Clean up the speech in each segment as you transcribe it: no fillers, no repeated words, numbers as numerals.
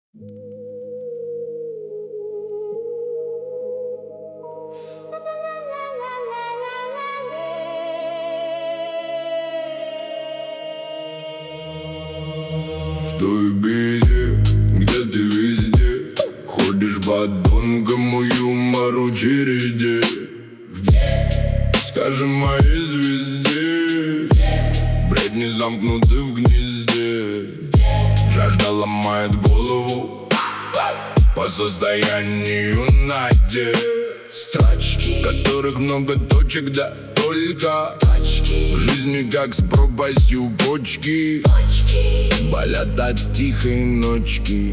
В той беде, где ты везде ходишь по тонкому юмору череде. Скажем моей звезде, бредни замкнуты в гнезде. Жажда ломает голову по состоянию на те строчки, в которых много точек, да только точки. В жизни как с пропастью почки, болят от тихой ночки.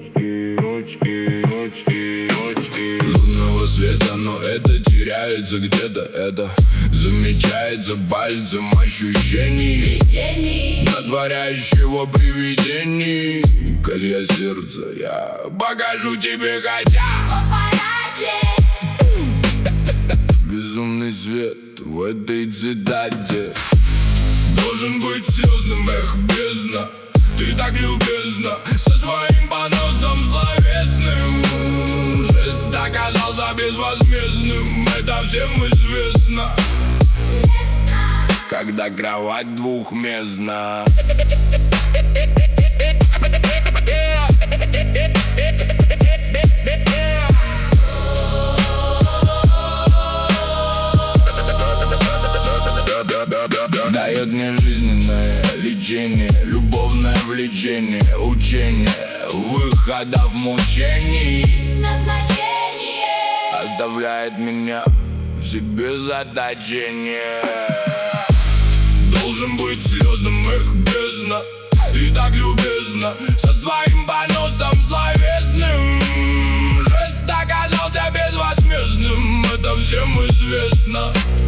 Лунного света, но это теряется где-то, это замечается пальцем ощущений снотворящего привидений. Колья сердца, я покажу тебе, хотя безумный свет в этой цитаде должен быть слезным, эх, бездна. Ты так любезна со своим поносом словесным. Жест оказался безвозмездным, это всем известно, когда кровать двухместна. Дает мне жизненное лечение, любовное влечение, учение выхода в мучений. Назначение Оставляет меня в себе заточение. Должен быть слезным, эх, бездна. Ты так любезна со своим поносом словесным. Жест оказался безвозмездным, это всем известно,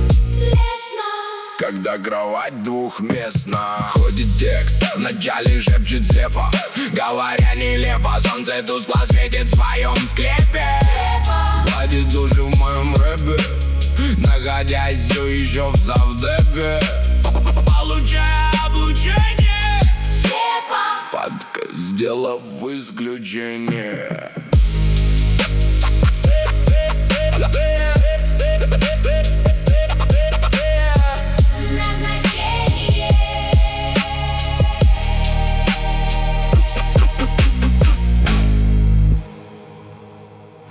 когда кровать двухместна. Ходит текст, вначале шепчет слепо, говоря нелепо. Солнце тускло светит в своем склепе, гладит души в моем рэпе, находясь все еще в совдепе. Получая облучение, слепо, подкаст сделав исключение.